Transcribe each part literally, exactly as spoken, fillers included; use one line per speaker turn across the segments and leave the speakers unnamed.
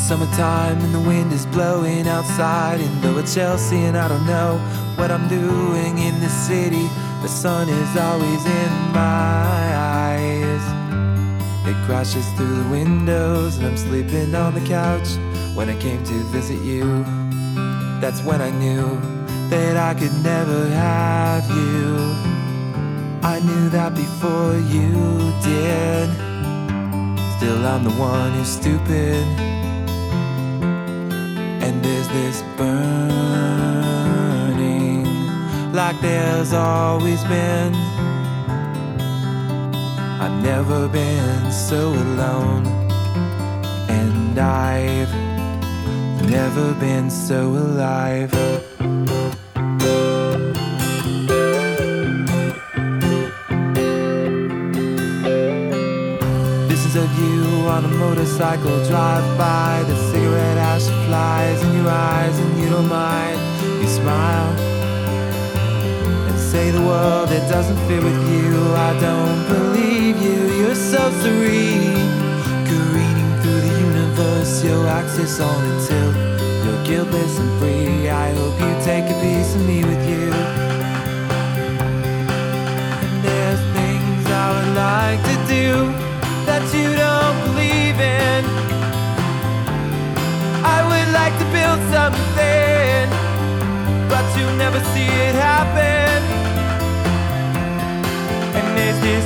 Summertime and the wind is blowing outside in Lower Chelsea, and I don't know what I'm doing in this city. The sun is always in my eyes. It crashes through the windows and I'm sleeping on the couch. When I came to visit you, that's when I knew that I could never have you. I knew that before you did. Still I'm the one who's stupid. And there's this burning like there's always been. I've never been so alone, and I've never been so alive. Visions of you on a motorcycle drive by. The cigarette ash flies in your eyes and you don't mind. You smile and say the world it doesn't fit with you. I don't believe you, you're so serene, careening through the universe, your axis on a tilt. You're guiltless and free, I hope you take a piece of me with you. And there's things I would like to do that you don't believe in. I would like to build something, but you never see it happen. And there's this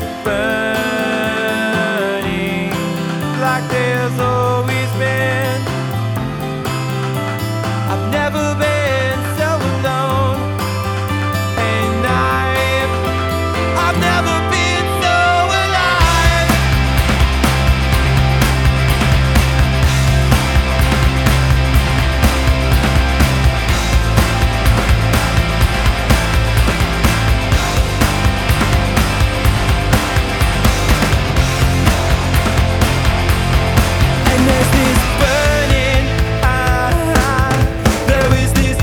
burning like there's always been. I've never been so alone, and I've, I've never been so alive. And there's this burning, ah, there is this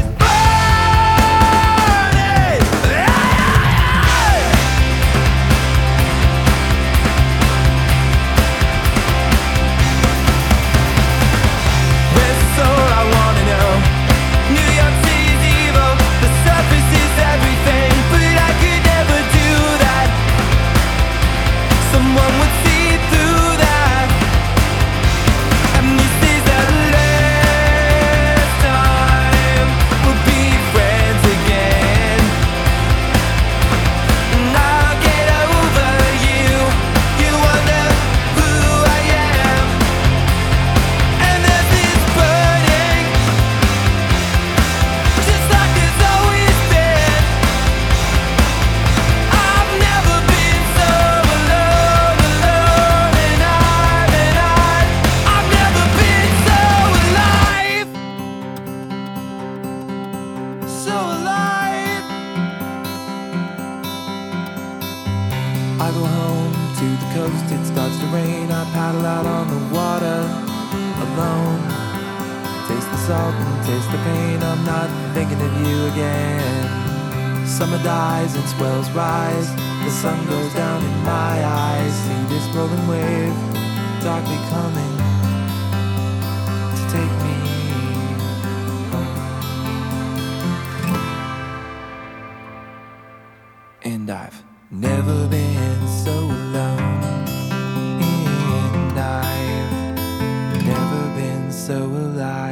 burning, ah. That's all I wanna know. New York City's evil, the surface is everything, but I could never do that. Someone would see through that. And this is the last time we'll be friends again. And I'll get over you. You wonder who I am. And there's this burning, just like there's always been. I've never been so alone, alone, and I've, and I've, I've never been so alive, so alive. I go home to the coast, it starts to rain. I paddle out on the water alone. Taste the salt and taste the pain. I'm not thinking of you again. Summer dies and swells rise. The sun goes down in my eyes. See this rolling wave darkly coming to take me home. And I've never been so alone, and I've never been so alive.